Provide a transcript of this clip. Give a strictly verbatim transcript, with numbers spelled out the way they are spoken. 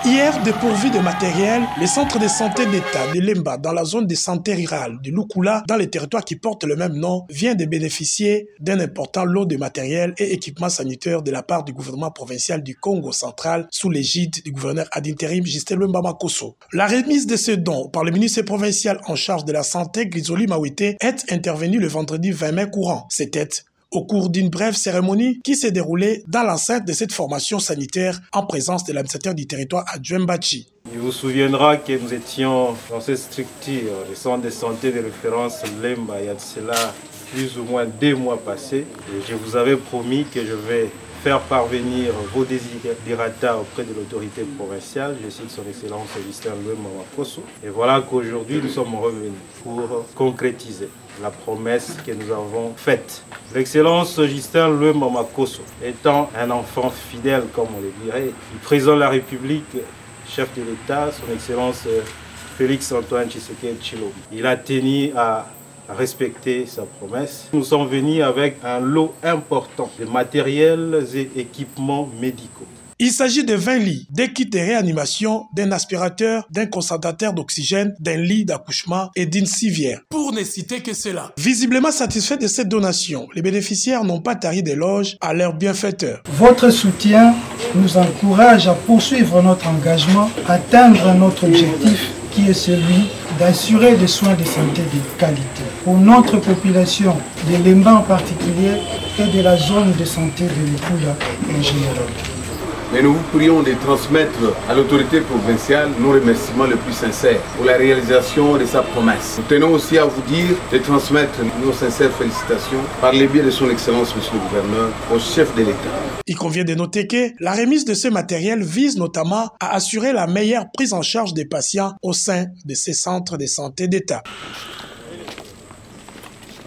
Hier, dépourvu de matériel, le centre de santé d'État de Lemba, dans la zone de santé rurale de Lukula, dans les territoires qui portent le même nom, vient de bénéficier d'un important lot de matériel et équipements sanitaires de la part du gouvernement provincial du Congo central sous l'égide du gouverneur ad interim Justin Lwemba Makosso. La remise de ce don par le ministre provincial en charge de la santé, Grisoli Mawete, est intervenue le vendredi vingt mai courant. C'était au cours d'une brève cérémonie qui s'est déroulée dans l'enceinte de cette formation sanitaire en présence de l'administrateur du territoire adjoint Bachi. Il vous souviendra que nous étions dans cette structure, le centre de santé de référence Lemba, il y a de cela plus ou moins deux mois passés. Et je vous avais promis que je vais faire parvenir vos desiderata auprès de l'autorité provinciale, je cite son excellence Justin Lwemba Makosso. Et voilà qu'aujourd'hui nous sommes revenus pour concrétiser la promesse que nous avons faite. L'excellence Justin Lwemba Makosso étant un enfant fidèle, comme on le dirait, du président de la République, chef de l'État, son excellence Félix Antoine Tshisekedi Tshilombo. Il a tenu à respecter sa promesse. Nous sommes venus avec un lot important de matériels et équipements médicaux. Il s'agit de vingt lits, d'un kit de réanimation, d'un aspirateur, d'un concentrateur d'oxygène, d'un lit d'accouchement et d'une civière. Pour ne citer que cela. Visiblement satisfaits de cette donation, les bénéficiaires n'ont pas tari d'éloges à leurs bienfaiteurs. Votre soutien nous encourage à poursuivre notre engagement, à atteindre notre objectif qui est celui d'assurer des soins de santé de qualité pour notre population, de Lemba en particulier et de la zone de santé de Lukula en général. Mais nous vous prions de transmettre à l'autorité provinciale nos remerciements les plus sincères pour la réalisation de sa promesse. Nous tenons aussi à vous dire de transmettre nos sincères félicitations par le biais de son excellence, monsieur le gouverneur, au chef de l'État. Il convient de noter que la remise de ce matériel vise notamment à assurer la meilleure prise en charge des patients au sein de ces centres de santé d'État.